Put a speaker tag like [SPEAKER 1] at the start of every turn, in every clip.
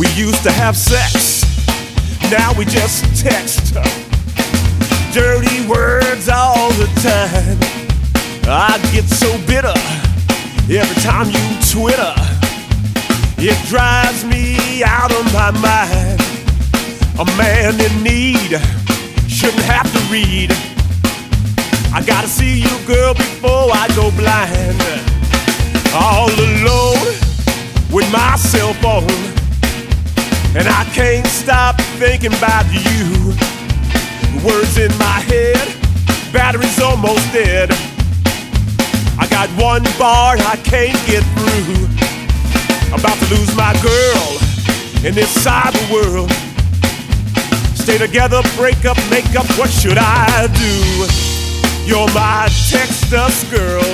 [SPEAKER 1] We used to have sex, now we just text. Dirty words all the time. I get so bitter every time you Twitter. It drives me out of my mind. A man in need shouldn't have to read. I gotta see you, girl, before I go blind. All alone with my cell phone, and I can't stop thinking about you. Words in my head, battery's almost dead. I got one bar I can't get through. About to lose my girl in this cyber world. Stay together, break up, make up, what should I do? You're my Texas girl,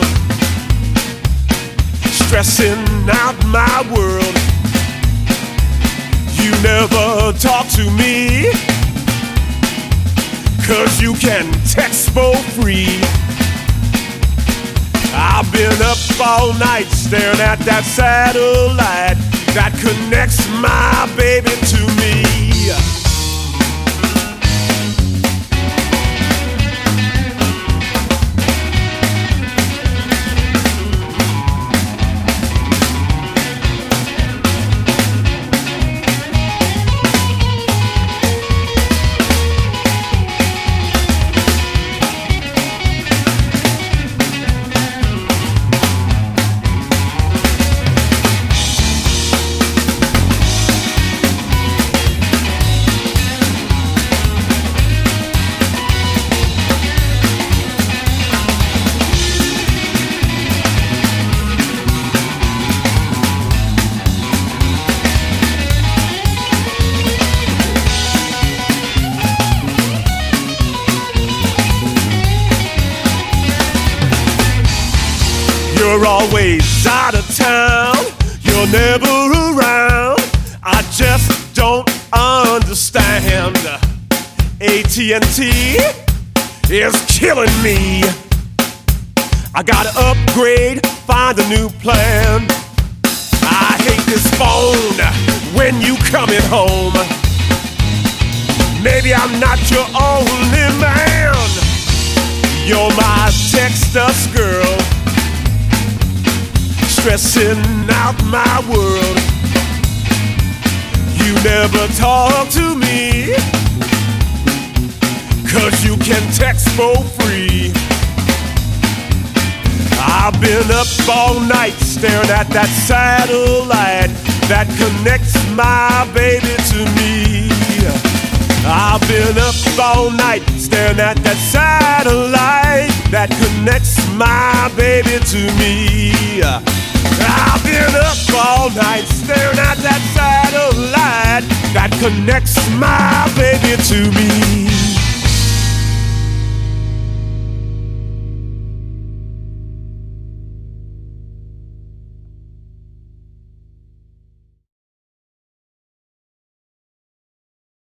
[SPEAKER 1] stressing out my world. You never talk to me, 'cause you can text for free. I've been up all night staring at that satellite that connects my baby to me. You're always out of town, you're never around. I just don't understand. AT&T is killing me. I gotta upgrade, find a new plan. I hate this phone when you coming home. Maybe I'm not your only man. You're my Texas girl, stressing out my world. You never talk to me, 'cause you can text for free. I've been up all night staring at that satellite that connects my baby to me. I've been up all night staring at that satellite that connects my baby to me. I've been up all night staring at that satellite that connects my baby to me.